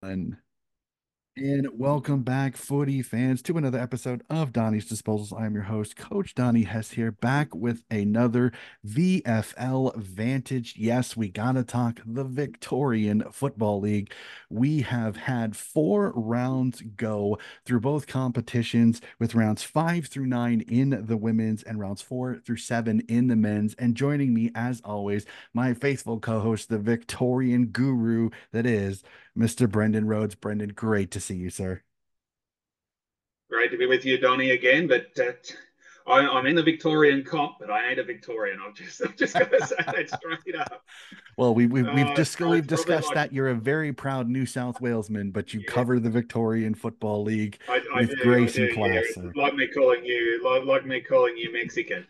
And welcome back, footy fans, to another episode of Donnie's Disposals. I'm your host, Coach Donnie Hess, here, back with another VFL Vantage. Yes, we got to talk the Victorian Football League. We have had 4 rounds go through both competitions, with rounds 5 through 9 in the women's and rounds 4 through 7 in the men's. And joining me, as always, my faithful co host, the Victorian guru that is Mr. Brendan Rhodes. Brendan, great to see you, sir. Great to be with you, Donny, again. But I'm in the Victorian comp, but I ain't a Victorian. I've just got to say that straight up. Well, we've we've It's probably discussed like, that you're a very proud New South Walesman, but you yeah, cover the Victorian Football League with I grace do, and yeah. class, It's sir. like me calling you Mexican.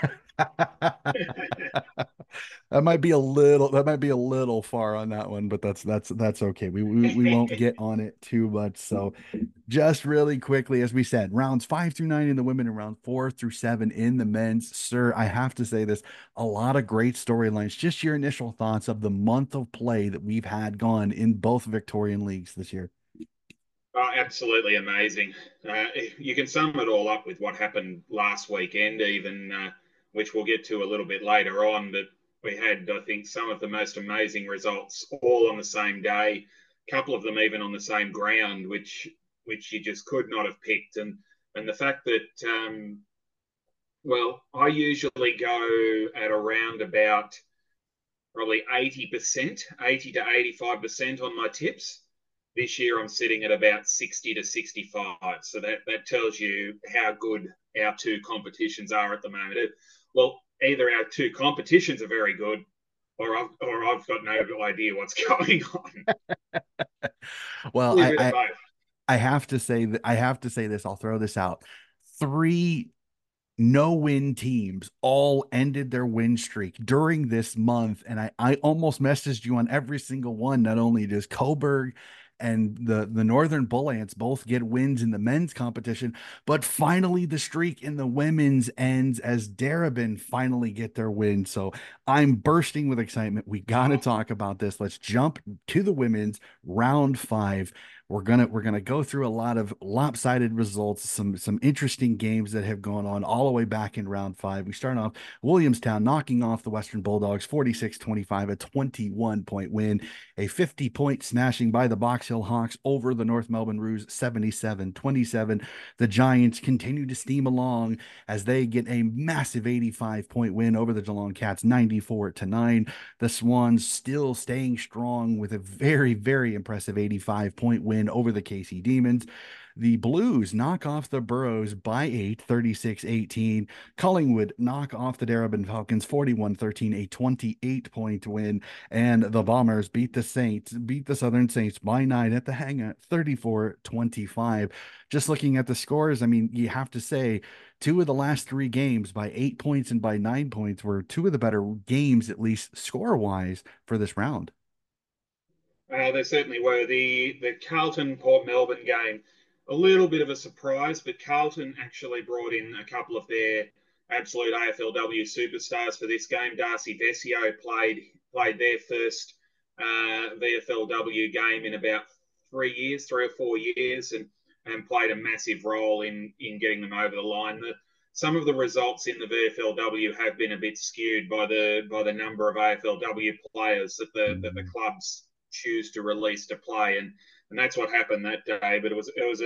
That might be a little far on that one, but that's okay. We won't get on it too much. So just really quickly, as we said, rounds 5 through 9 in the women and round 4 through 7 in the men's. Sir, I have to say this, a lot of great storylines. Just your initial thoughts of the month of play that we've had gone in both Victorian leagues this year. Absolutely amazing. You can sum it all up with what happened last weekend, even which we'll get to a little bit later on. But we had, I think, some of the most amazing results all on the same day. A couple of them even on the same ground, which you just could not have picked. And the fact that well, I usually go at around about probably 80%, 80 to 85% on my tips. This year I'm sitting at about 60 to 65. So that tells you how good our two competitions are at the moment. Well, either our two competitions are very good or I've got no idea what's going on. Well, A bit of both. I have to say that I have to say this. I'll throw this out. Three no-win teams all ended their win streak during this month, and I almost messaged you on every single one. Not only does Coburg and the Northern Bull Ants both get wins in the men's competition, but finally the streak in the women's ends as Darabin finally get their win. So I'm bursting with excitement. We got to talk about this. Let's jump to the women's round 5. We're gonna go through a lot of lopsided results, some interesting games that have gone on all the way back in round 5. We start off Williamstown knocking off the Western Bulldogs 46-25, a 21-point win, a 50-point smashing by the Box Hill Hawks over the North Melbourne Roos 77-27. The Giants continue to steam along as they get a massive 85-point win over the Geelong Cats 94-9. The Swans still staying strong with a very, very impressive 85-point win over the KC Demons. The Blues knock off the Burrows by 8, 36-18. Collingwood knock off the Darebin Falcons 41-13, a 28-point win. And the Bombers beat the Southern Saints by 9 at the Hangar 34-25. Just looking at the scores, I mean, you have to say 2 of the last 3 games by 8 points and by 9 points were 2 of the better games, at least score wise, for this round. They certainly were. The Carlton Port Melbourne game, a little bit of a surprise, but Carlton actually brought in a couple of their absolute AFLW superstars for this game. Darcy Vesio played their first VFLW game in about 3 years, 3 or 4 years, and played a massive role in getting them over the line. Some of the results in the VFLW have been a bit skewed by the number of AFLW players that the clubs choose to release to play, and that's what happened that day. But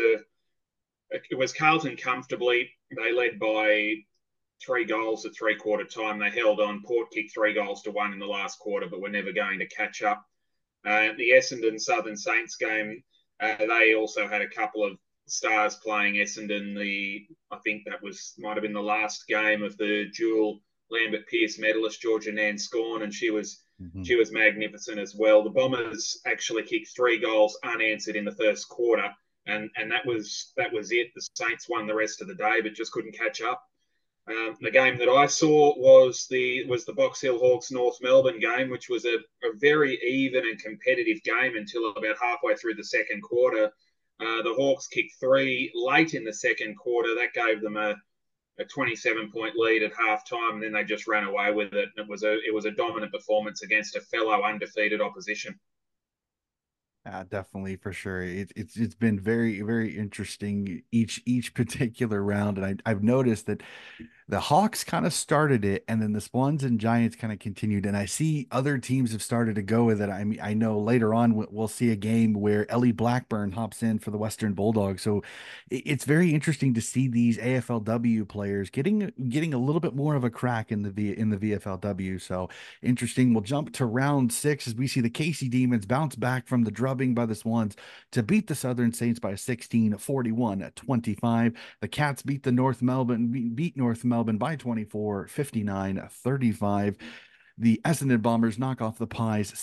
it was Carlton comfortably. They led by 3 goals at 3-quarter time. They held on. Port kicked 3 goals to 1 in the last quarter, but were never going to catch up. The Essendon Southern Saints game, they also had a couple of stars playing Essendon. I think that might have been the last game of the dual Lambert Pearce medalist Georgia Nan Scorn, and she was Mhm. she was magnificent as well. The Bombers actually kicked 3 goals unanswered in the first quarter, and that was it. The Saints won the rest of the day, but just couldn't catch up. The game that I saw was the Box Hill Hawks North Melbourne game, which was a very even and competitive game until about halfway through the second quarter. The Hawks kicked 3 late in the second quarter. That gave them a 27-point lead at halftime, and then they just ran away with it. And it was a dominant performance against a fellow undefeated opposition. Definitely for sure. It's been very very interesting each particular round, and I've noticed that the Hawks kind of started it, and then the Swans and Giants kind of continued. And I see other teams have started to go with it. I mean, I know later on we'll see a game where Ellie Blackburn hops in for the Western Bulldogs. So it's very interesting to see these AFLW players getting a little bit more of a crack in the VFLW. So interesting. We'll jump to round six as we see the Casey Demons bounce back from the drubbing by the Swans to beat the Southern Saints by 16, 41-25. The Cats beat North Melbourne by 24, 59-35. The Essendon Bombers knock off the Pies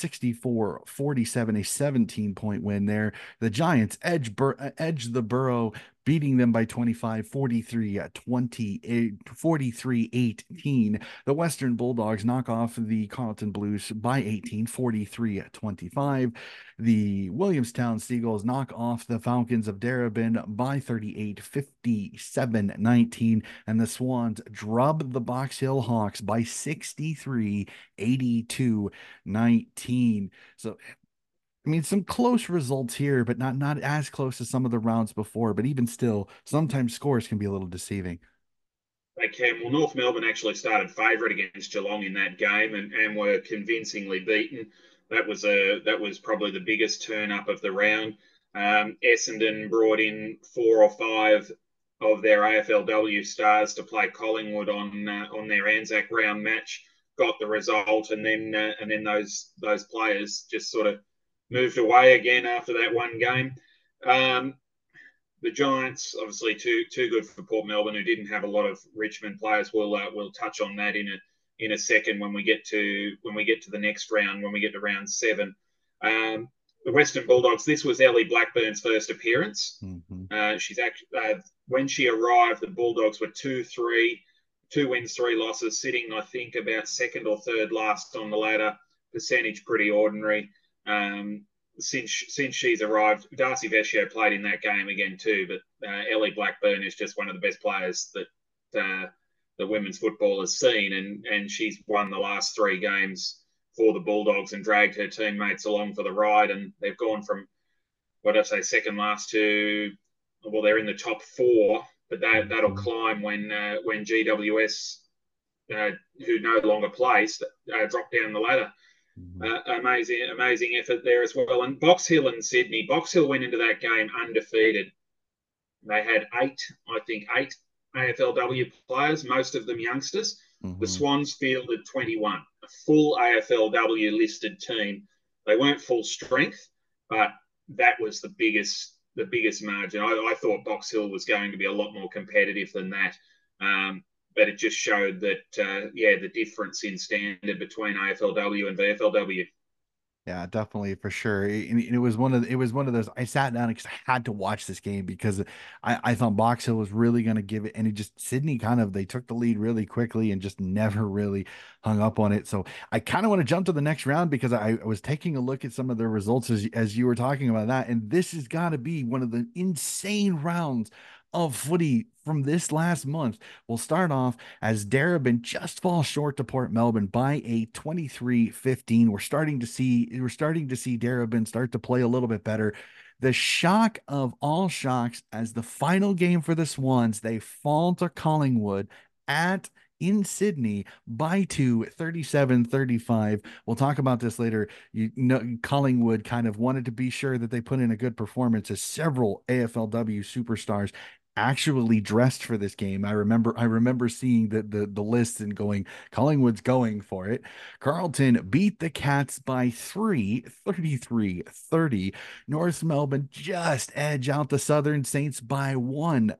64-47, a 17-point win there. The Giants edge the Borough, beating them by 25, 43, 28, 43, 18. The Western Bulldogs knock off the Carlton Blues by 18, 43, 25. The Williamstown Seagulls knock off the Falcons of Darebin by 38, 57, 19. And the Swans drub the Box Hill Hawks by 63, 82, 19. So I mean, some close results here, but not as close as some of the rounds before. But even still, sometimes scores can be a little deceiving. They can. Well, North Melbourne actually started favourite against Geelong in that game and were convincingly beaten. That was probably the biggest turn up of the round. Essendon brought in 4 or 5 of their AFLW stars to play Collingwood on their Anzac round match. Got the result, and then those players just sort of moved away again after that one game. Um, the Giants, obviously, too good for Port Melbourne, who didn't have a lot of Richmond players. We'll touch on that in a second when we get to the next round, when we get to round 7. The Western Bulldogs. This was Ellie Blackburn's first appearance. Mm-hmm. She's actually when she arrived, the Bulldogs were 2-3, 2 wins, 3 losses, sitting I think about second or third last on the ladder. Percentage pretty ordinary. Since she's arrived, Darcy Vescio played in that game again too. But Ellie Blackburn is just one of the best players that the women's football has seen, and she's won the last 3 games for the Bulldogs and dragged her teammates along for the ride. And they've gone from what I say second last to, well, they're in the top 4, but that'll Mm-hmm. climb when GWS, who no longer plays, drop down the ladder. Mm-hmm. Amazing effort there as well. And Box Hill and Sydney. Box Hill went into that game undefeated. They had eight AFLW players, most of them youngsters. The Mm-hmm. Swans fielded 21, a full AFLW listed team. They weren't full strength, but that was the biggest margin. I thought Box Hill was going to be a lot more competitive than that. But it just showed that, the difference in standard between AFLW and VFLW. Yeah, definitely for sure. It was one of those. I sat down because I had to watch this game because I thought Box Hill was really going to give it, and it just Sydney kind of they took the lead really quickly and just never really hung up on it. So I kind of want to jump to the next round because I was taking a look at some of the results as you were talking about that, and this has got to be one of the insane rounds of footy from this last month. We'll start off as Darebin just falls short to Port Melbourne by a 23-15. We're starting to see Darebin start to play a little bit better. The shock of all shocks as the final game for the Swans, they fall to Collingwood at in Sydney by 2, 37-35. We'll talk about this later. You know, Collingwood kind of wanted to be sure that they put in a good performance as several AFLW superstars actually dressed for this game. I remember seeing the list and going, Collingwood's going for it. Carlton beat the Cats by 3, 33-30. North Melbourne just edge out the Southern Saints by 1,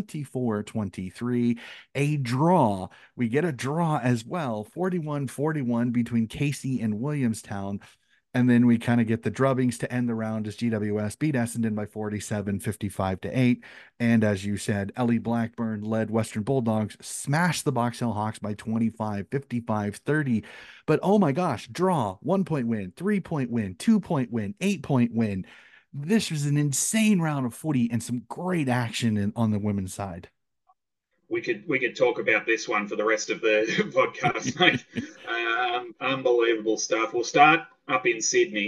24-23. A draw. We get a draw as well, 41-41 between Casey and Williamstown. And then we kind of get the drubbings to end the round as GWS beat Essendon by 47, 55-8. And as you said, Ellie Blackburn led Western Bulldogs, smashed the Box Hill Hawks by 25, 55, 30. But oh my gosh, draw, 1 point win, 3 point win, 2 point win, 8 point win. This was an insane round of footy and some great action on the women's side. We could talk about this one for the rest of the podcast, mate. Unbelievable stuff. We'll start up in Sydney.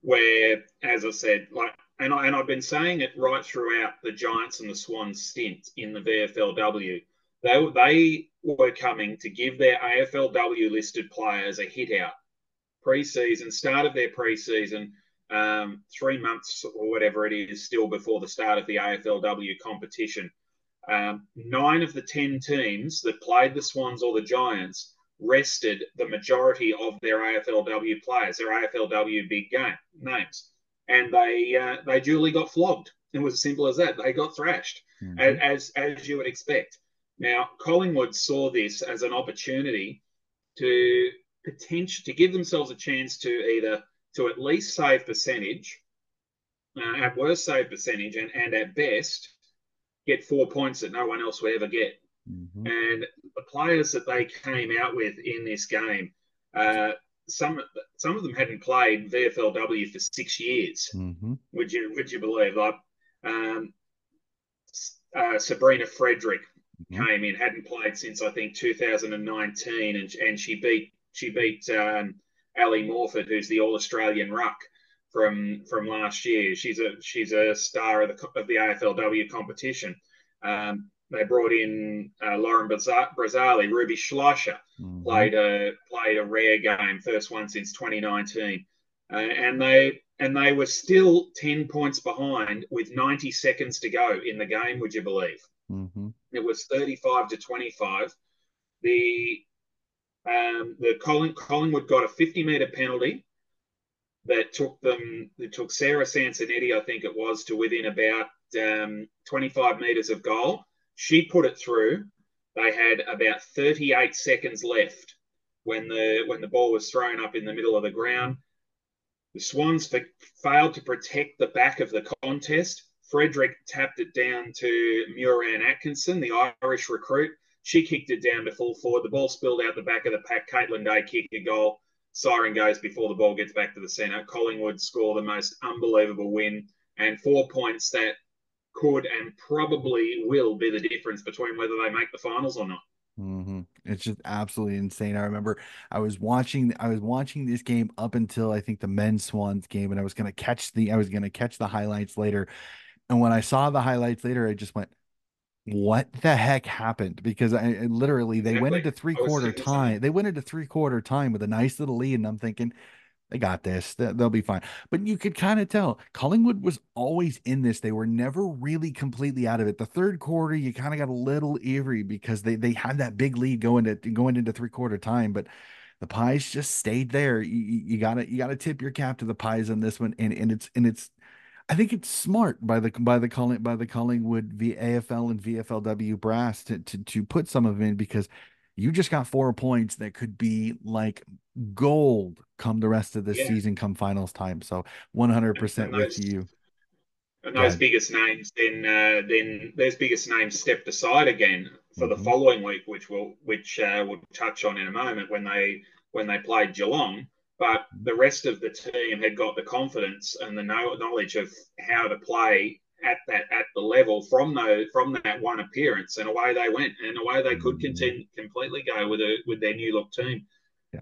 where, as I said, like, I've been saying it right throughout the Giants and the Swans stint in the VFLW. They were coming to give their AFLW listed players a hit out pre-season, start of their pre-season, 3 months or whatever it is still before the start of the AFLW competition. 9 of the 10 teams that played the Swans or the Giants rested the majority of their AFLW players, their AFLW big game names, and they duly got flogged. It was as simple as that. They got thrashed, Mm-hmm. as you would expect. Now, Collingwood saw this as an opportunity to to give themselves a chance to either to at least save percentage, at worst save percentage, and at best get 4 points that no one else will ever get. Mm-hmm. And the players that they came out with in this game, uh, some some of them hadn't played VFLW for 6 years. Mm-hmm. Would you believe? Like um, Sabrina Frederick Mm-hmm. came in, hadn't played since I think 2019, and she beat Ali Morford, who's the All Australian ruck from last year. She's a star of the AFLW competition. They brought in Lauren Brazzali, Ruby Schleicher Mm-hmm. played a rare game, first one since 2019, and they were still 10 points behind with 90 seconds to go in the game. Would you believe? Mm-hmm. It was 35-25. The Collingwood got a 50-meter penalty that took Sarah Sansonetti, I think it was, to within about 25 meters of goal. She put it through. They had about 38 seconds left when the ball was thrown up in the middle of the ground. The Swans failed to protect the back of the contest. Frederick tapped it down to Muran Atkinson, the Irish recruit. She kicked it down to full forward. The ball spilled out the back of the pack. Caitlin Day kicked a goal. Siren goes before the ball gets back to the centre. Collingwood score the most unbelievable win and 4 points that could and probably will be the difference between whether they make the finals or not. Mm-hmm. It's just absolutely insane. I remember I was watching this game up until I think the men's Swans game, and I was gonna catch the highlights later. And when I saw the highlights later, I just went, what the heck happened? Because I literally they went Exactly. into three I was quarter thinking the same. time. They went into three-quarter time with a nice little lead, and I'm thinking, they got this. They'll be fine. But you could kind of tell Collingwood was always in this. They were never really completely out of it. The third quarter, you kind of got a little eerie because they had that big lead going into three-quarter time, but the Pies just stayed there. You gotta tip your cap to the Pies on this one, and it's I think it's smart by the Collingwood AFL and VFLW brass to put some of them in, because you just got 4 points that could be like gold come the rest of the Yeah, season, come finals time. So and, 100% and with those you. and Go those ahead. biggest names then those biggest names stepped aside again for the Hmm. following week, which we'll touch on in a moment when they played Geelong. But the rest of the team had got the confidence and the knowledge of how to play at the level from that one appearance, and away they went, and away they could Hmm. continue completely go with their new look team. Yeah.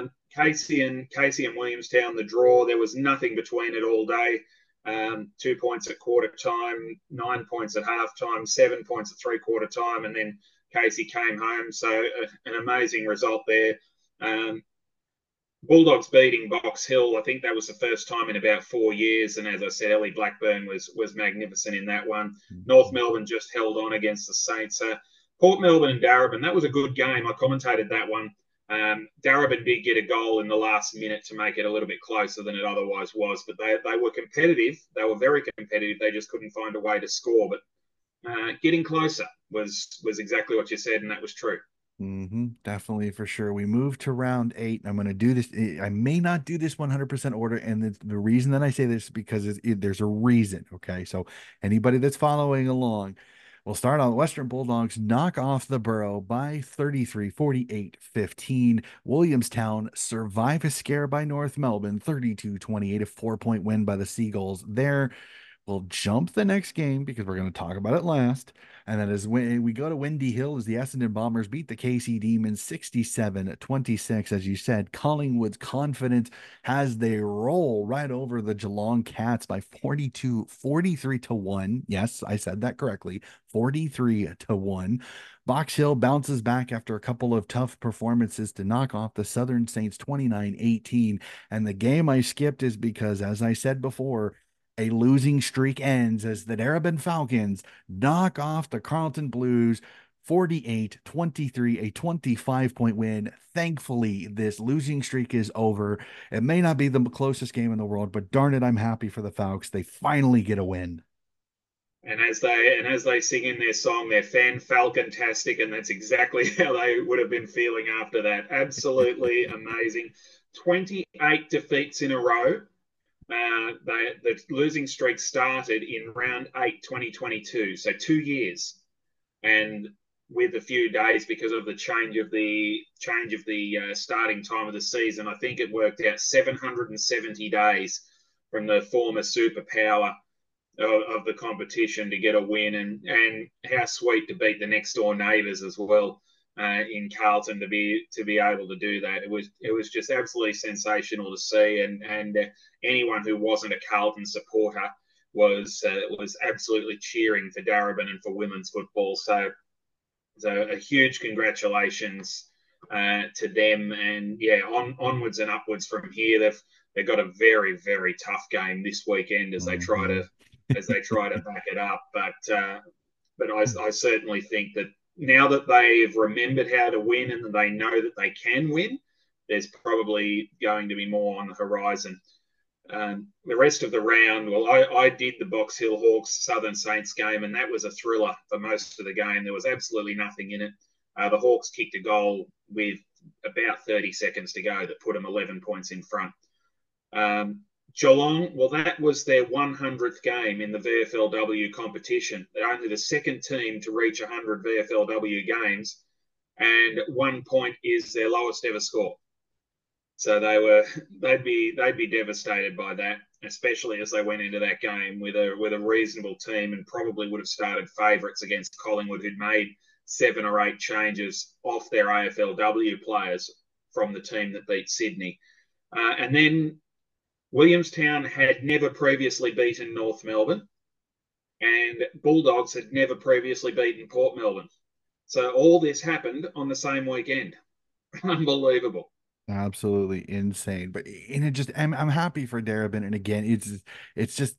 Casey and Williamstown, the draw. There was nothing between it all day. 2 points at quarter time, 9 points at half time, 7 points at three-quarter time, and then Casey came home. So an amazing result there. Um, Bulldogs beating Box Hill. I think that was the first time in about 4 years. And as I said, Ellie Blackburn was magnificent in that one. North Hmm. Melbourne just held on against the Saints. Port Melbourne and Darebin, that was a good game. I commentated that one. Darebin did get a goal in the last minute to make it a little bit closer than it otherwise was, but they were competitive. They were very competitive. They just couldn't find a way to score. But getting closer was exactly what you said, and that was true. Definitely, for sure. We move to round eight. I'm going to do this. I may not do this 100% order. And the reason that I say this is because there's a reason. Okay. So anybody that's following along, we'll start on Western Bulldogs knock off the Borough by 33, 48-15. Williamstown survive a scare by North Melbourne 32-28, a 4-point win by the Seagulls there. We'll jump the next game because we're going to talk about it last. And then as when we go to Windy Hill, as the Essendon Bombers beat the KC Demons 67-26. As you said, Collingwood's confidence has they roll right over the Geelong Cats by 43-1. Yes, I said that correctly. 43-1. Box Hill bounces back after a couple of tough performances to knock off the Southern Saints 29-18. And the game I skipped is because, as I said before, a losing streak ends as the Darebin Falcons knock off the Carlton Blues 48-23, a 25-point win. Thankfully, this losing streak is over. It may not be the closest game in the world, but darn it, I'm happy for the Falcons. They finally get a win. And as they sing in their song, they're fan falcontastic, and that's exactly how they would have been feeling after that. Absolutely amazing. 28 defeats in a row. The losing streak started in round 8, 2022, so 2 years, and with a few days because of the change of the starting time of the season. I think it worked out 770 days from the former superpower of the competition to get a win, and how sweet to beat the next door neighbours as well in Carlton to be able to do that. It was just absolutely sensational to see, and anyone who wasn't a Carlton supporter was absolutely cheering for Darebin and for women's football. So a huge congratulations to them, and yeah, onwards and upwards from here. They've got a very very tough game this weekend as they try Mhm. to back it up. But I certainly think that now that they've remembered how to win and that they know that they can win, there's probably going to be more on the horizon. The rest of the round, well, I did the Box Hill Hawks Southern Saints game, and that was a thriller for most of the game. There was absolutely nothing in it. The Hawks kicked a goal with about 30 seconds to go that put them 11 points in front. Geelong, well, that was their 100th game in the VFLW competition. They're only the second team to reach 100 VFLW games, and 1 point is their lowest ever score. So they'd be devastated by that, especially as they went into that game with a reasonable team and probably would have started favourites against Collingwood, who'd made 7 or 8 changes off their AFLW players from the team that beat Sydney. And then Williamstown had never previously beaten North Melbourne, and Bulldogs had never previously beaten Port Melbourne. So all this happened on the same weekend. Unbelievable. Absolutely insane. But and it just I'm happy for Darabin. And again, it's just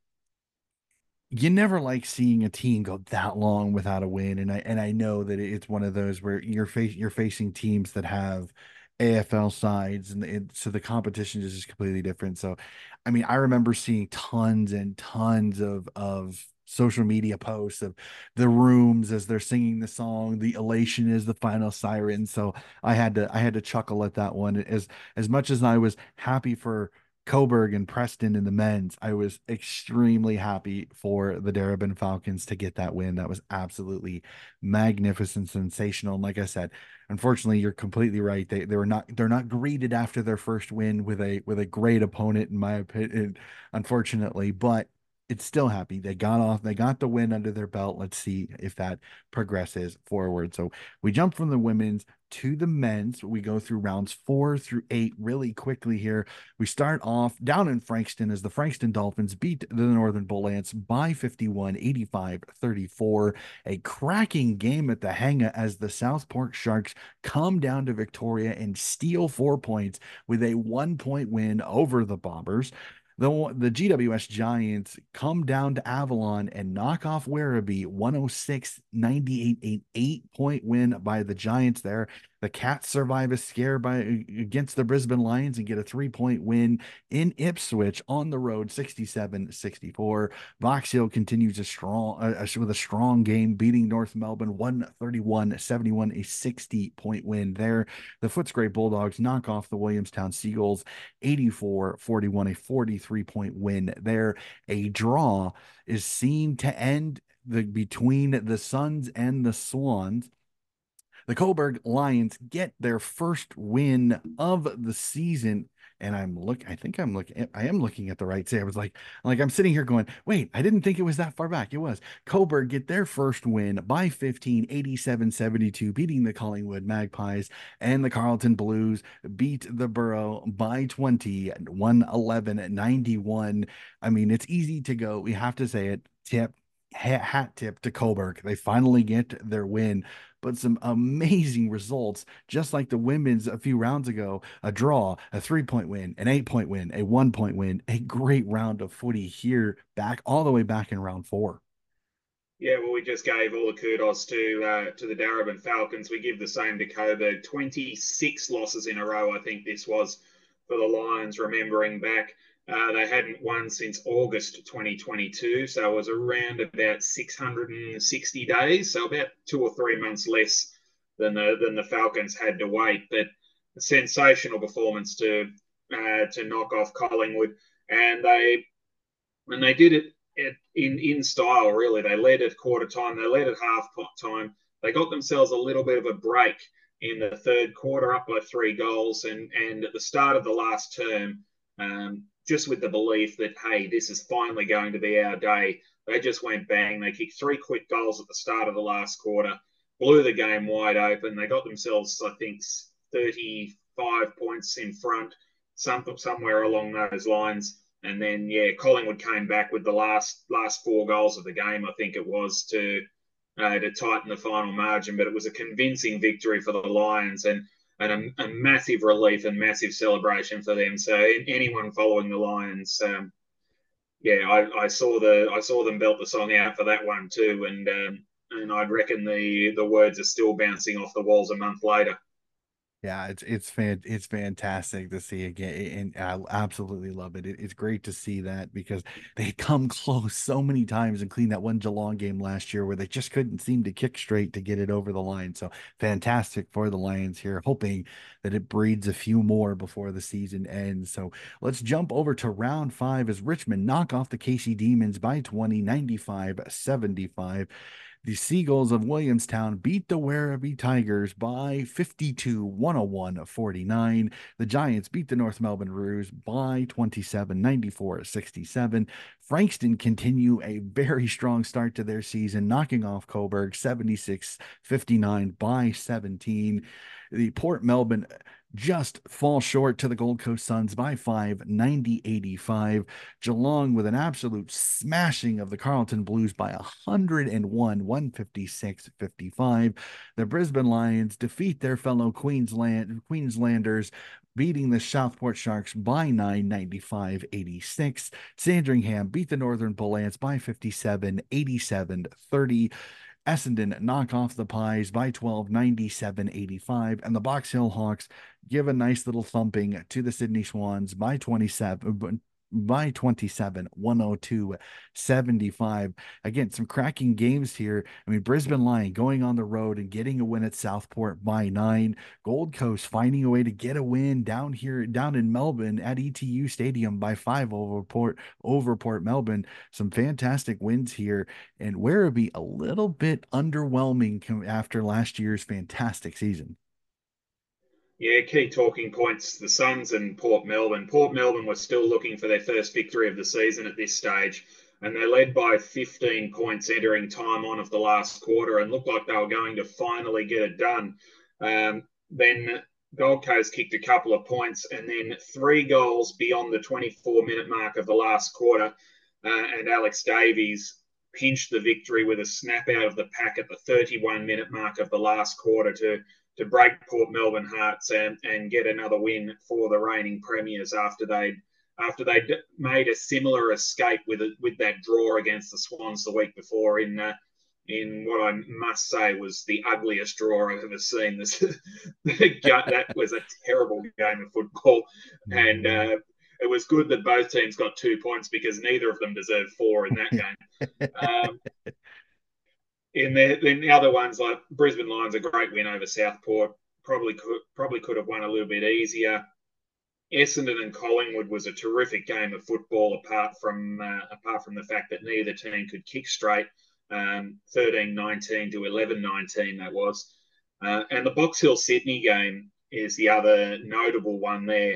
you never like seeing a team go that long without a win. And I know that it's one of those where you're facing teams that have AFL sides, and so the competition is just completely different. So I mean, I remember seeing tons and tons of social media posts of the rooms as they're singing the song. The elation is the final siren. So I had to chuckle at that one. As much as I was happy for Coburg and Preston in the men's, I was extremely happy for the Darebin Falcons to get that win. That was absolutely magnificent, sensational. And like I said, unfortunately, you're completely right. They're not greeted after their first win with a great opponent, in my opinion, unfortunately, but it's still happy. They got the win under their belt. Let's see if that progresses forward. So we jump from the women's to the men's. We go through rounds 4 through 8 really quickly here. We start off down in Frankston as the Frankston Dolphins beat the Northern Bull Ants by 51, 85-34. A cracking game at the Hanga as the Southport Sharks come down to Victoria and steal 4 points with a 1 point win over the Bombers. The GWS Giants come down to Avalon and knock off Werribee 106-98, an 8 point win by the Giants there. The Cats survive a scare against the Brisbane Lions and get a 3 point win in Ipswich on the road 67-64. Box Hill continues with a strong game, beating North Melbourne 131-71, a 60 point win there. The Footscray Bulldogs knock off the Williamstown Seagulls 84-41, a 43 point win there. A draw is seen to end between the Suns and the Swans. The Coburg Lions get their first win of the season and I am looking at the right say. I was like I'm sitting here going, wait, I didn't think it was that far back. It was. Coburg get their first win by 15, 87-72, beating the Collingwood Magpies, and the Carlton Blues beat the Borough by 20, 111-91. I mean, it's easy to go. We have to say it. Hat tip to Coburg. They finally get their win, but some amazing results, just like the women's a few rounds ago. A draw, a 3-point win, an 8-point win, a 1-point win, a great round of footy here, back all the way back in round four. Yeah, well, we just gave all the kudos to the Darebin Falcons. We give the same to Coburg. 26 losses in a row, I think this was for the Lions. Remembering back, they hadn't won since August 2022, so it was around about 660 days, so about 2 or 3 months less than the Falcons had to wait. But a sensational performance to knock off Collingwood, and they did it in style, really. They led at quarter time, they led at half time. They got themselves a little bit of a break in the third quarter, up by 3 goals. And at the start of the last term, just with the belief that, hey, this is finally going to be our day, they just went bang. They kicked 3 quick goals at the start of the last quarter, blew the game wide open. They got themselves, I think, 35 points in front, somewhere along those lines. And then, yeah, Collingwood came back with the last 4 goals of the game, I think it was, to tighten the final margin. But it was a convincing victory for the Lions, and a massive relief and massive celebration for them. So anyone following the Lions, yeah, I saw them belt the song out for that one too, and I'd reckon the words are still bouncing off the walls a month later. Yeah, it's fantastic to see again, and I absolutely love it. It's great to see that because they come close so many times and clean that one Geelong game last year where they just couldn't seem to kick straight to get it over the line. So fantastic for the Lions here, hoping that it breeds a few more before the season ends. So let's jump over to round five as Richmond knock off the KC Demons by 20, 95-75. The Seagulls of Williamstown beat the Werribee Tigers by 52, 101-49. The Giants beat the North Melbourne Roos by 27, 94-67. Frankston continue a very strong start to their season, knocking off Coburg 76-59 by 17. The Port Melbourne just fall short to the Gold Coast Suns by 5, 90-85. Geelong with an absolute smashing of the Carlton Blues by 101, 156-55. The Brisbane Lions defeat their fellow Queenslanders, beating the Southport Sharks by 9, 95-86. Sandringham beat the Northern Bull Ants by 57, 87-30. Essendon knock off the Pies by 12, 97-85. And the Box Hill Hawks give a nice little thumping to the Sydney Swans by 27, 102-75. Again, some cracking games here. I mean, Brisbane Lion going on the road and getting a win at Southport by 9. Gold Coast finding a way to get a win down in Melbourne at ETU Stadium by 5 over Port Melbourne. Some fantastic wins here, and Werribee a little bit underwhelming after last year's fantastic season. Yeah, key talking points: the Suns and Port Melbourne. Port Melbourne were still looking for their first victory of the season at this stage, and they led by 15 points entering time on of the last quarter and looked like they were going to finally get it done. Then Gold Coast kicked a couple of points, and then 3 goals beyond the 24-minute mark of the last quarter, and Alex Davies pinched the victory with a snap out of the pack at the 31-minute mark of the last quarter to break Port Melbourne hearts and get another win for the reigning premiers after they made a similar escape with that draw against the Swans the week before in what I must say was the ugliest draw I've ever seen. That was a terrible game of football, and it was good that both teams got 2 points because neither of them deserved 4 in that game. In the other ones, like Brisbane Lions, a great win over Southport. Probably could have won a little bit easier. Essendon and Collingwood was a terrific game of football, apart from the fact that neither team could kick straight. 13-19 to 11-19 that was. And the Box Hill Sydney game is the other notable one there.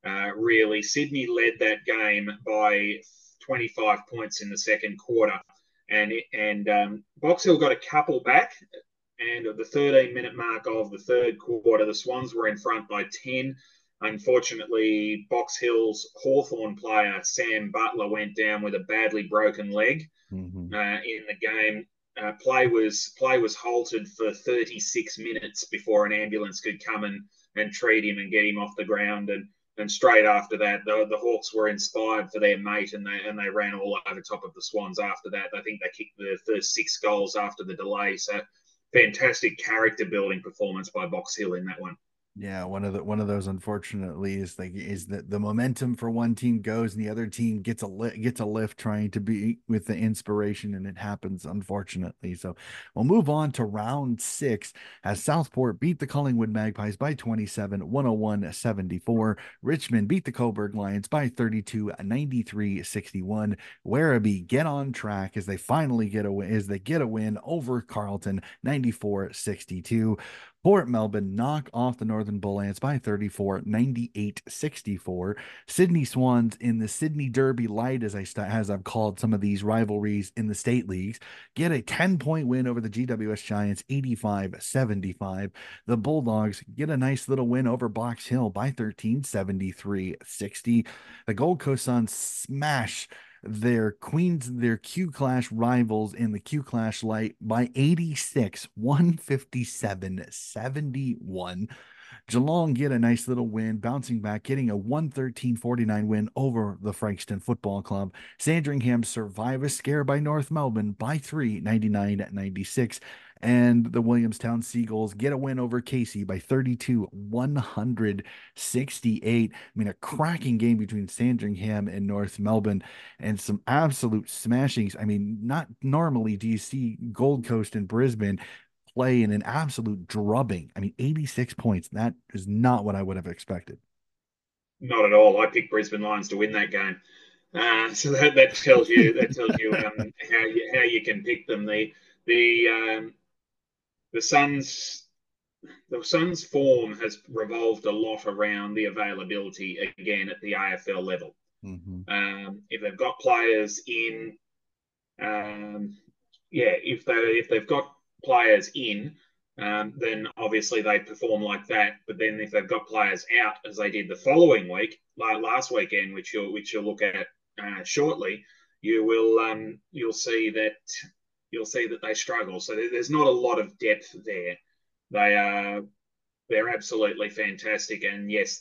really. Sydney led that game by 25 points in the second quarter, and Box Hill got a couple back. And at the 13-minute mark of the third quarter, the Swans were in front by 10. Unfortunately, Box Hill's Hawthorn player, Sam Butler, went down with a badly broken leg Mm-hmm. in the game. Play was halted for 36 minutes before an ambulance could come and treat him and get him off the ground. And straight after that, the Hawks were inspired for their mate, and they ran all over top of the Swans after that. I think they kicked the first 6 goals after the delay. So fantastic character building performance by Box Hill in that one. Yeah, one of those unfortunately is that the momentum for one team goes and the other team gets a lift trying to be with the inspiration, and it happens unfortunately. So we'll move on to round 6 as Southport beat the Collingwood Magpies by 27, 101-74. Richmond beat the Coburg Lions by 32, 93-61. Werribee get on track as they finally get a win over Carlton, 94-62. Port Melbourne knock off the Northern Bull Ants by 34, 98-64. Sydney Swans in the Sydney Derby Light, as I've called some of these rivalries in the state leagues, get a 10-point win over the GWS Giants, 85-75. The Bulldogs get a nice little win over Box Hill by 13, 73-60. The Gold Coast Suns smash their Q Clash rivals in the Q Clash Light by 86, 157, 71. Geelong get a nice little win, bouncing back, getting a 113-49 win over the Frankston Football Club. Sandringham survive a scare by North Melbourne by 3, 99-96. And the Williamstown Seagulls get a win over Casey by 32, 168. I mean, a cracking game between Sandringham and North Melbourne and some absolute smashings. I mean, not normally do you see Gold Coast and Brisbane play in an absolute drubbing. I mean, 86 points. That is not what I would have expected. Not at all. I picked Brisbane Lions to win that game. So that tells you how you can pick them. The the Suns the Suns form has revolved a lot around the availability again at the AFL level. Mm-hmm. If they've got players in, um, yeah, if they've got players in, then obviously they perform like that. But then if they've got players out, as they did the following week, like last weekend, which you'll look at shortly, you'll see that they struggle. So there's not a lot of depth there. They are they're absolutely fantastic, and yes,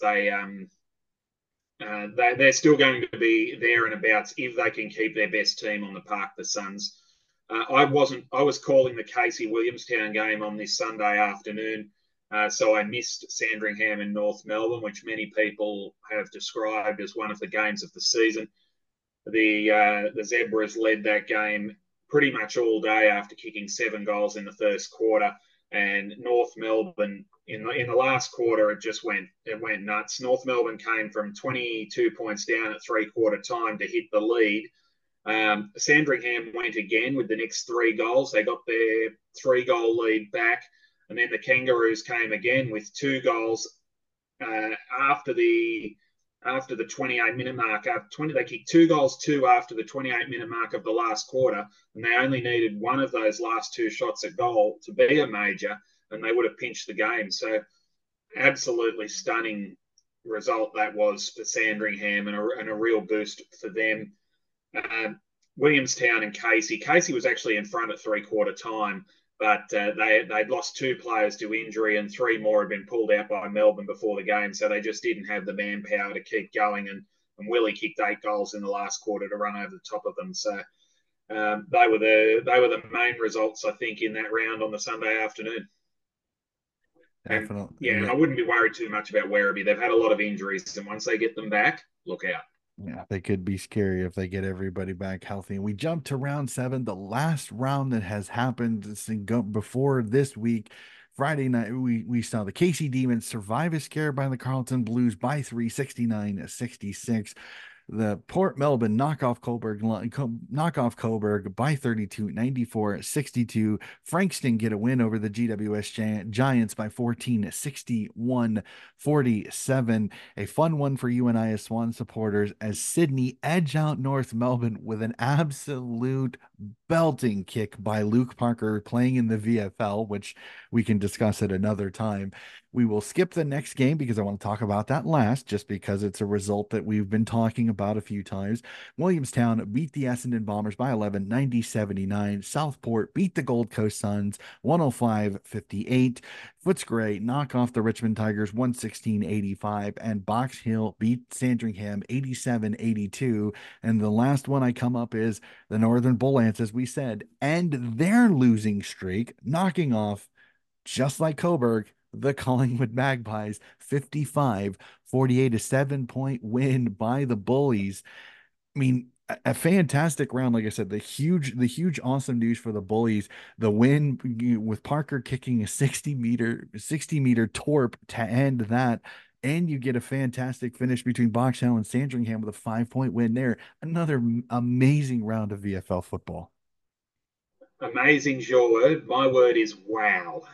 they're still going to be there and abouts if they can keep their best team on the park, the Suns. I wasn't. I was calling the Casey Williamstown game on this Sunday afternoon, so I missed Sandringham and North Melbourne, which many people have described as one of the games of the season. The Zebras led that game pretty much all day after kicking 7 goals in the first quarter, and North Melbourne in the last quarter it went nuts. North Melbourne came from 22 points down at 3/4 time to hit the lead. Sandringham went again with the next 3 goals. They got their 3 goal lead back, and then the Kangaroos came again with 2 goals after the 28-minute mark. They kicked 2 goals after the 28-minute mark of the last quarter, and they only needed one of those last 2 shots at goal to be a major, and they would have pinched the game. So absolutely stunning result that was for Sandringham, and a real boost for them. Williamstown and Casey. Casey was actually in front at 3/4 time, but they'd lost 2 players to injury, and 3 more had been pulled out by Melbourne before the game, so they just didn't have the manpower to keep going. And Willie kicked 8 goals in the last quarter to run over the top of them. So they were the main results, I think, in that round on the Sunday afternoon. And Definitely. yeah, and Yeah. I wouldn't be worried too much about Werribee. They've had a lot of injuries, and once they get them back, look out. Yeah, they could be scary if they get everybody back healthy. And we jump to round 7, the last round that has happened before this week. Friday night, we saw the Casey Demons survive a scare by the Carlton Blues by 3, 69-66. The Port Melbourne knock off Coburg by 32, 94-62. Frankston get a win over the GWS Giants by 14, 61-47. A fun one for you and I as Swan supporters as Sydney edge out North Melbourne with an absolute belting kick by Luke Parker playing in the VFL, which we can discuss at another time. We will skip the next game because I want to talk about that last, just because it's a result that we've been talking about a few times. Williamstown beat the Essendon Bombers by 11, 90-79. Southport beat the Gold Coast Suns 105-58. Footscray knock off the Richmond Tigers 116-85. And Box Hill beat Sandringham 87-82. And the last one I come up is the Northern Bullants, as we said, and their losing streak, knocking off, just like Coburg, the Collingwood Magpies 55-48, a 7-point win by the Bullies. I mean, a fantastic round. Like I said, the huge awesome news for the Bullies, the win with Parker kicking a 60-meter torp to end that. And you get a fantastic finish between Box Hill and Sandringham with a 5-point win there. Another amazing round of VFL football. Amazing's your word. My word is wow.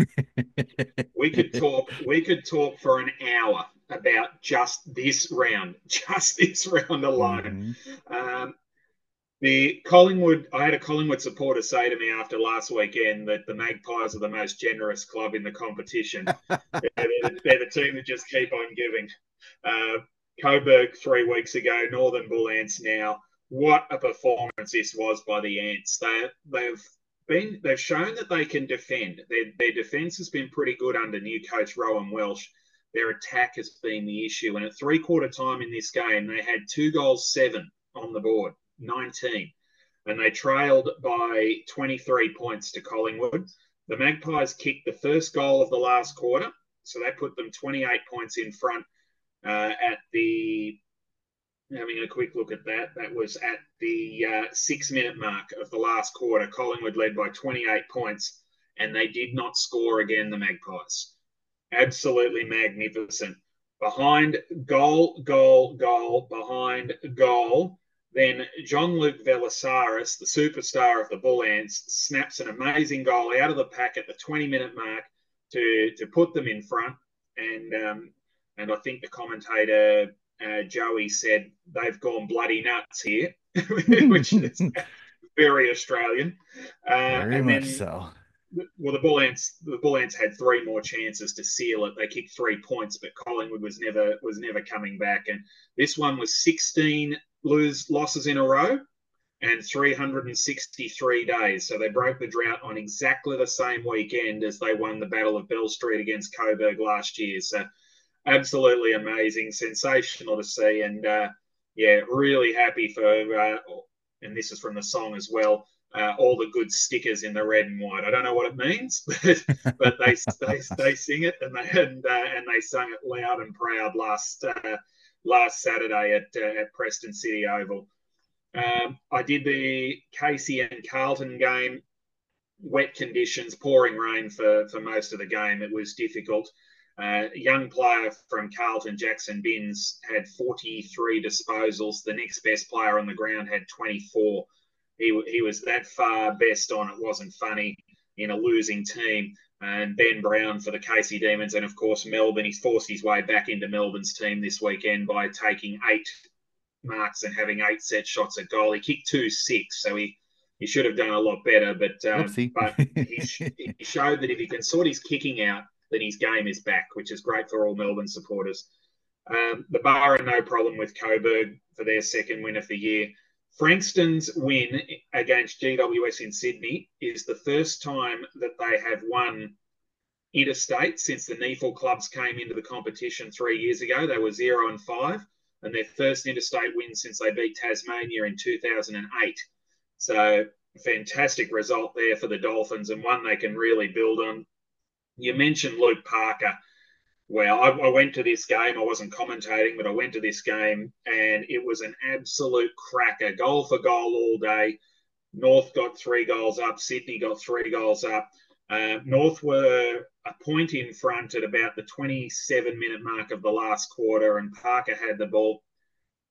We could talk for an hour about just this round, just this round alone. Mm-hmm. Um, the Collingwood, I had a Collingwood supporter say to me after last weekend that the Magpies are the most generous club in the competition. They're the team that just keep on giving. Uh, Coburg 3 weeks ago, Northern Bull Ants now. What a performance this was by the Ants. They've shown that they can defend. Their defence has been pretty good under new coach Rowan Welsh. Their attack has been the issue. And at three-quarter time in this game, they had 2 goals, 7 on the board, 19. And they trailed by 23 points to Collingwood. The Magpies kicked the first goal of the last quarter, so that put them 28 points in front at the having a quick look at that. That was at the 6-minute mark of the last quarter. Collingwood led by 28 points, and they did not score again, the Magpies. Absolutely magnificent. Behind goal, goal, goal, behind goal. Then Jean-Luc Velasaris, the superstar of the Bull Ants, snaps an amazing goal out of the pack at the 20-minute mark to put them in front. And I think the commentator Joey said they've gone bloody nuts here, which is very Australian. Very And much then, so. well, the Bull Ants had 3 more chances to seal it. They kicked 3 points, but Collingwood was never coming back. And this one was 16 losses in a row and 363 days. So they broke the drought on exactly the same weekend as they won the Battle of Bell Street against Coburg last year. So absolutely amazing, sensational to see, and yeah, really happy for. And this is from the song as well. All the good stickers in the red and white. I don't know what it means, but they sing it and they sung it loud and proud last Saturday at Preston City Oval. I did the Casey and Carlton game. Wet conditions, pouring rain for most of the game. It was difficult. Young player from Carlton, Jackson Binns, had 43 disposals. The next best player on the ground had 24. He was that far best on. It wasn't funny in a losing team. And Ben Brown for the Casey Demons, and of course Melbourne. He's forced his way back into Melbourne's team this weekend by taking 8 marks and having 8 set shots at goal. He kicked 2-6, so he should have done a lot better. Whoopsie. But he showed that if he can sort his kicking out, then his game is back, which is great for all Melbourne supporters. The Bar are no problem with Coburg for their second win of the year. Frankston's win against GWS in Sydney is the first time that they have won interstate since the NEFL clubs came into the competition 3 years ago. They were 0-5, and their first interstate win since they beat Tasmania in 2008. So fantastic result there for the Dolphins, and one they can really build on. You mentioned Luke Parker. Well, I went to this game. I wasn't commentating, but I went to this game, and it was an absolute cracker. Goal for goal all day. North got 3 goals up. Sydney got 3 goals up. North were a point in front at about the 27-minute mark of the last quarter, and Parker had the ball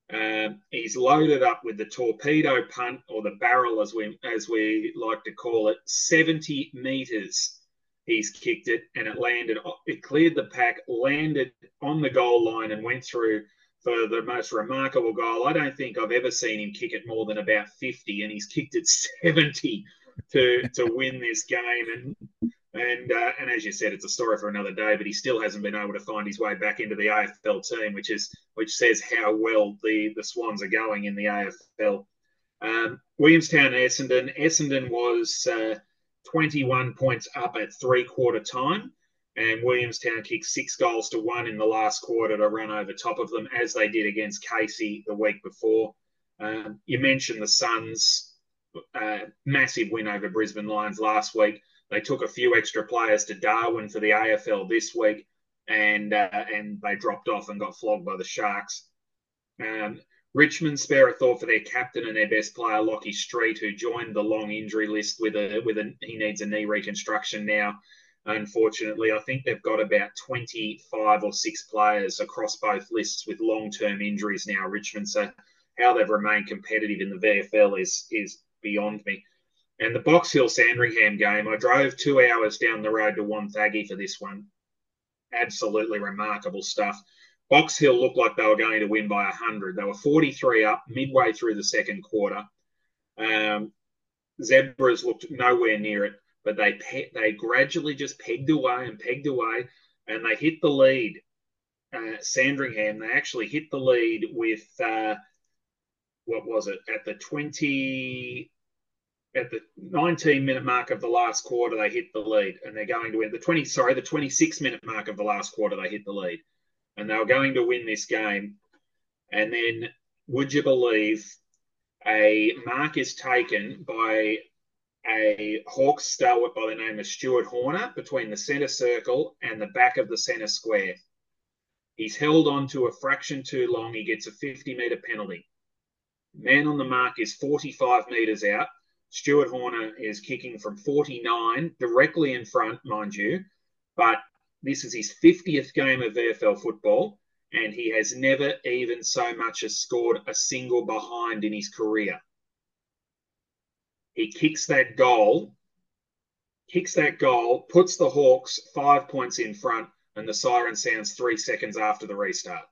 He's loaded up with the torpedo punt, or the barrel, as we like to call it, 70 meters. He's kicked it, and it landed. It cleared the pack, landed on the goal line, and went through for the most remarkable goal. I don't think I've ever seen him kick it more than about 50, and he's kicked it 70 to win this game. And as you said, it's a story for another day. But he still hasn't been able to find his way back into the AFL team, which says how well the Swans are going in the AFL. Williamstown and Essendon. Essendon was 21 points up at three-quarter time, and Williamstown kicked 6-1 in the last quarter to run over top of them, as they did against Casey the week before. You mentioned the Suns' massive win over Brisbane Lions last week. They took a few extra players to Darwin for the AFL this week, and they dropped off and got flogged by the Sharks. Richmond spare a thought for their captain and their best player, Lockie Street, who joined the long injury list he needs a knee reconstruction now. Unfortunately, I think they've got about 25 or 6 players across both lists with long-term injuries now, Richmond. So how they've remained competitive in the VFL is beyond me. And the Box Hill Sandringham game, I drove 2 hours down the road to Wonthaggi for this one. Absolutely remarkable stuff. Box Hill looked like they were going to win by 100. They were 43 up midway through the second quarter. Zebras looked nowhere near it, but they gradually just pegged away, and they hit the lead. Sandringham, they actually hit the lead with what was it, at the 19-minute mark of the last quarter, they hit the lead, and they're going to win. The 26-minute mark of the last quarter, they hit the lead, and they were going to win this game. And then, would you believe, a mark is taken by a Hawks stalwart by the name of Stuart Horner between the centre circle and the back of the centre square. He's held on to a fraction too long. He gets a 50-metre penalty. Man on the mark is 45 metres out. Stuart Horner is kicking from 49, directly in front, mind you, but this is his 50th game of VFL football, and he has never even so much as scored a single behind in his career. He kicks that goal, puts the Hawks 5 points in front, and the siren sounds 3 seconds after the restart.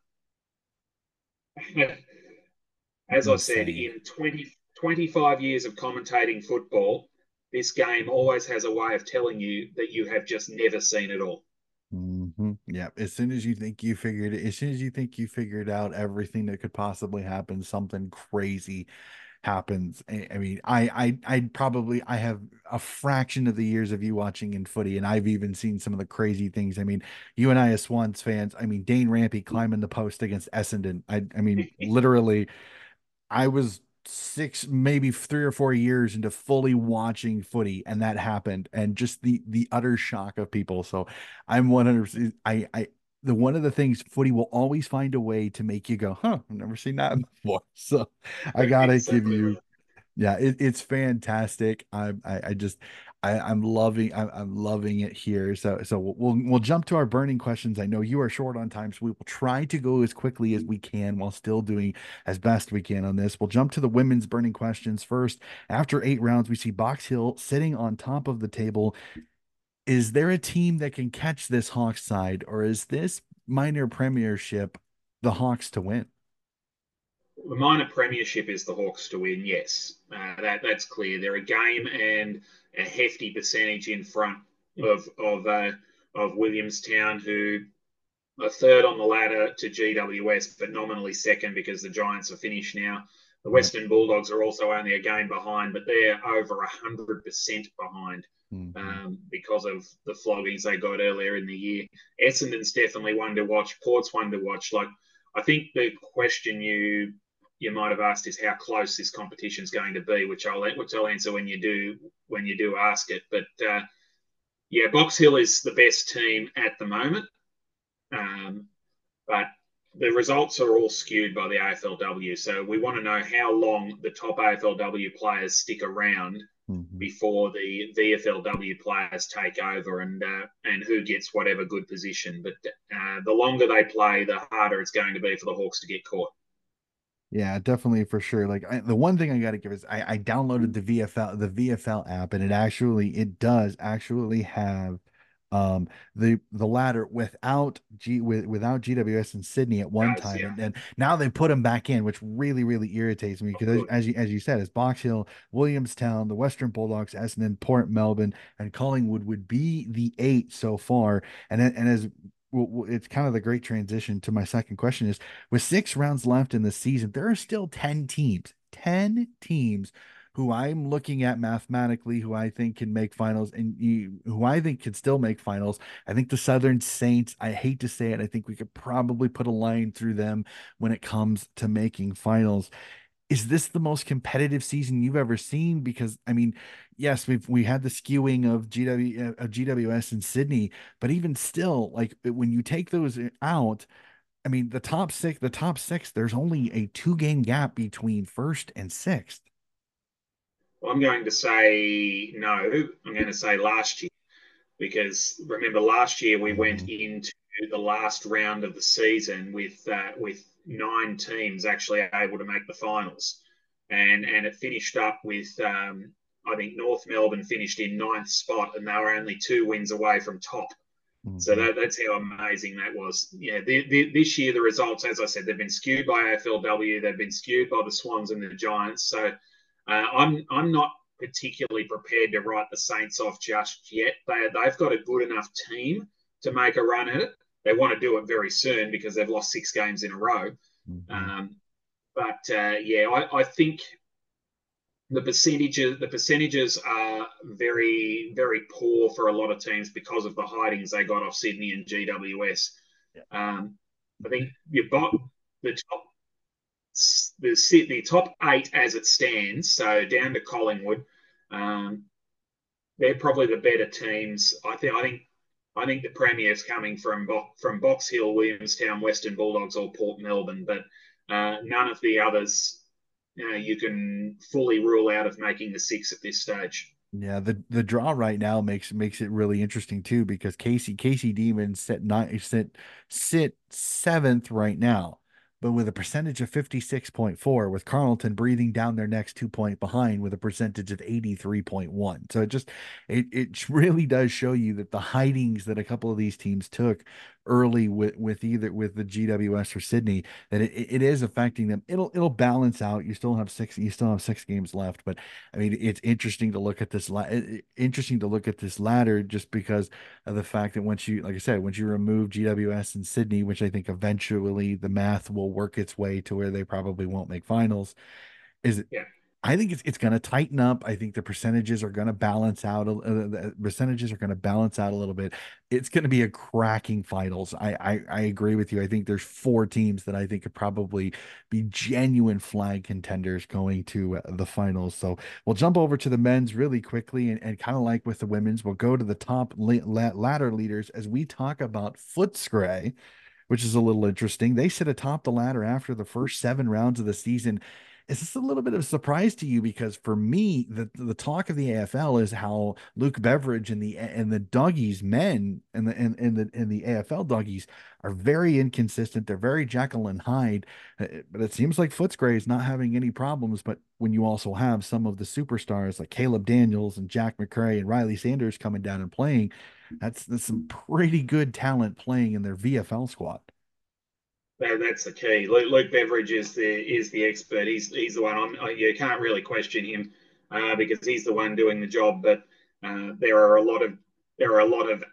As I said, in 25 years of commentating football, this game always has a way of telling you that you have just never seen it all. Mm-hmm. Yeah. As soon as you think you figured out everything that could possibly happen, something crazy happens. I mean, I have a fraction of the years of you watching in footy, and I've even seen some of the crazy things. I mean, you and I as Swans fans, I mean, Dane Rampy climbing the post against Essendon. I mean, literally, I was maybe 3 or 4 years into fully watching footy, and that happened, and just the utter shock of people. So I'm 100%. The one of the things footy will always find a way to make you go, huh, I've never seen that before. So I gotta give Exactly you, right. yeah, it's fantastic. I'm loving it here. So we'll jump to our burning questions. I know you are short on time, so we will try to go as quickly as we can while still doing as best we can on this. We'll jump to the women's burning questions first. After 8 rounds, we see Box Hill sitting on top of the table. Is there a team that can catch this Hawks side, or is this minor premiership the Hawks to win? The minor premiership is the Hawks to win. Yes, that's clear. They're a game and a hefty percentage in front of Williamstown, who are third on the ladder to GWS, but nominally second because the Giants are finished now. The Yep. Western Bulldogs are also only a game behind, but they're over 100% behind Mhm. because of the floggings they got earlier in the year. Essendon's definitely one to watch. Port's one to watch. Like, I think the question you might have asked is how close this competition is going to be, which I'll answer when you do ask it. But yeah, Box Hill is the best team at the moment. But the results are all skewed by the AFLW. So we want to know how long the top AFLW players stick around Mhm. before the VFLW players take over, and who gets whatever good position. But the longer they play, the harder it's going to be for the Hawks to get caught. Yeah, definitely for sure. Like the one thing I got to give is I downloaded the VFL app, and it does actually have the ladder without GWS in Sydney at one Does, time, yeah. and now they put them back in, which really irritates me Oh, because good. as you said, it's Box Hill, Williamstown, the Western Bulldogs, Essendon, Port Melbourne, and Collingwood would be the eight so far, and as it's kind of the great transition to my second question is with 6 rounds left in the season, there are still 10 teams who I'm looking at mathematically, who I think can make finals and who I think can still make finals. I think the Southern Saints, I hate to say it, I think we could probably put a line through them when it comes to making finals. Is this the most competitive season you've ever seen? Because I mean, yes, we had the skewing of GWS in Sydney, but even still, like when you take those out, I mean, the top six, there's only a 2 game gap between first and sixth. Well, I'm going to say no. I'm going to say last year because remember last year we went Mhm. into the last round of the season with 9 teams actually able to make the finals, and it finished up with I think North Melbourne finished in ninth spot, and they were only 2 wins away from top. So Mhm. that's how amazing that was. Yeah, this year the results, as I said, they've been skewed by AFLW, they've been skewed by the Swans and the Giants. So I'm not particularly prepared to write the Saints off just yet. They've got a good enough team to make a run at it. They want to do it very soon because they've lost 6 games in a row. Mhm. Um, but yeah, I think the percentages are very poor for a lot of teams because of the hidings they got off Sydney and GWS. Yeah. I think you've got the top the top 8 as it stands, so down to Collingwood. Um, they're probably the better teams. I think the premier's coming from Box Hill, Williamstown, Western Bulldogs, or Port Melbourne, but none of the others you can fully rule out of making the six at this stage. Yeah, the draw right now makes it really interesting too because Casey Demons sit seventh right now, but with a percentage of 56.4, with Carleton breathing down their next 2 point behind with a percentage of 83.1. So it really does show you that the hidings that a couple of these teams took early with either with the GWS or Sydney, that it is affecting them. It'll balance out. You still have 6 games left, but I mean, it's interesting to look at this ladder just because of the fact that like I said, once you remove GWS and Sydney, which I think eventually the math will work its way to where they probably won't make finals, is Yeah. I think it's going to tighten up. I think the percentages are going to balance out. The percentages are going to balance out a little bit. It's going to be a cracking finals. I agree with you. I think there's 4 teams that I think could probably be genuine flag contenders going to the finals. So we'll jump over to the men's really quickly and kind of like with the women's, we'll go to the top ladder leaders as we talk about Footscray, which is a little interesting. They sit atop the ladder after the first 7 rounds of the season. Is this a little bit of a surprise to you? Because for me, the talk of the AFL is how Luke Beveridge and the doggies men and the AFL doggies are very inconsistent. They're very Jekyll and Hyde, but it seems like Footscray is not having any problems. But when you also have some of the superstars like Caleb Daniels and Jack McRae and Riley Sanders coming down and playing, that's some pretty good talent playing in their VFL squad. That's the key. Luke Beveridge is the expert. He's the one. You can't really question him because he's the one doing the job. But there are a lot of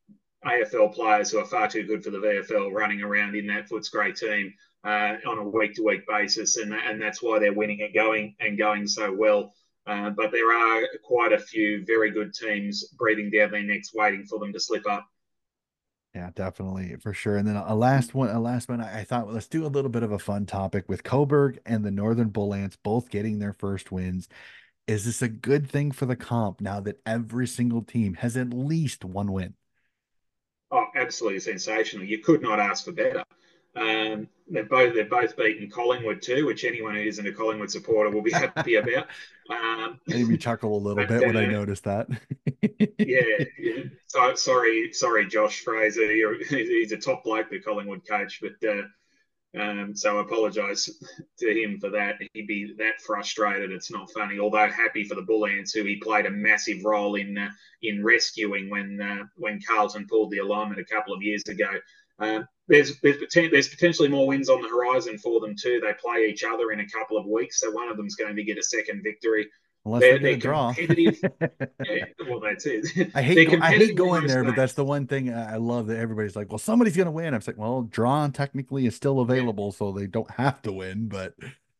AFL players who are far too good for the VFL running around in that Footscray team on a week to week basis, and that's why they're winning and going so well. But there are quite a few very good teams breathing down their necks, waiting for them to slip up. Yeah, definitely for sure. And then a last one. I thought, well, let's do a little bit of a fun topic with Coburg and the Northern Bull Ants both getting their first wins. Is this a good thing for the comp now that every single team has at least one win? Oh, absolutely sensational! You could not ask for better. They've both beaten Collingwood too, which anyone who isn't a Collingwood supporter will be happy about. Um, Made me chuckle a little but bit when I noticed that. yeah, yeah. So sorry, Josh Fraser. He's a top bloke, the Collingwood coach, but So I apologise to him for that. He'd be that frustrated. It's not funny. Although happy for the Bull Ants, who he played a massive role in rescuing when Carlton pulled the alignment a couple of years ago. There's potentially more wins on the horizon for them too. They play each other in a couple of weeks, so one of them's going to get a second victory. Unless they They're, get a they're draw. competitive. Yeah, well, that's it. I They're hate competitive in going most there, but that's games. the one thing I love that everybody's like, well, somebody's gonna win. I'm like, well, draw technically is still Yeah, available, so they don't have to win, but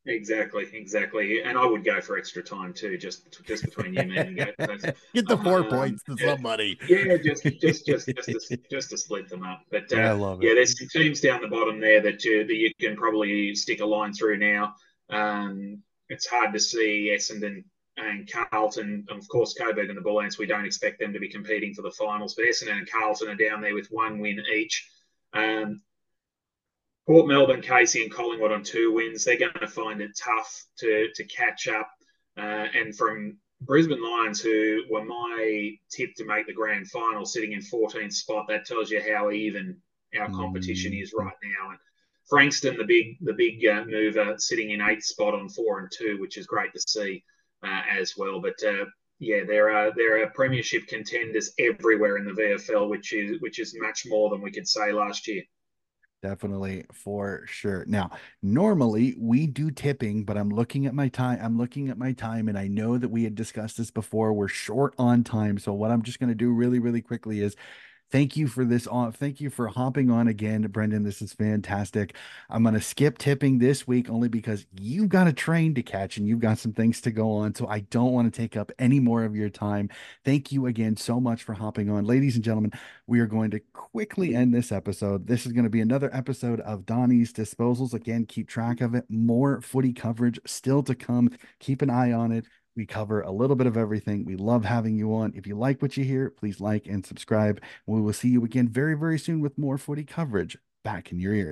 exactly. And I would go for extra time too, just between you, me, and go. get the 4 points to Yeah, somebody. yeah, just to split them up. But I love it. yeah, there's some teams down the bottom there that you can probably stick a line through now. It's hard to see Essendon and Carlton, of course, Coburg and the Bull Ants. We don't expect them to be competing for the finals, but Essendon and Carlton are down there with one win each. Um, Port Melbourne, Casey, and Collingwood on 2 wins. They're going to find it tough to catch up. And from Brisbane Lions, who were my tip to make the grand final, sitting in 14th spot, that tells you how even our competition Mm, is right now. And Frankston, the big mover, sitting in 8th spot on 4 and 2, which is great to see as well. But yeah, there are premiership contenders everywhere in the VFL, which is much more than we could say last year. definitely for sure. Now, normally we do tipping, but I'm looking at my time. I'm looking at my time, and I know that we had discussed this before. We're short on time. So what I'm just going to do really, really quickly is thank you for this on. Thank you for hopping on again, Brendan. This is fantastic. I'm gonna skip tipping this week only because you've got a train to catch and you've got some things to go on. So I don't want to take up any more of your time. Thank you again so much for hopping on. Ladies and gentlemen, we are going to quickly end this episode. This is going to be another episode of Donnie's Disposals. Again, keep track of it. More footy coverage still to come. Keep an eye on it. We cover a little bit of everything. We love having you on. If you like what you hear, please like and subscribe. We will see you again very, very soon with more footy coverage back in your ears.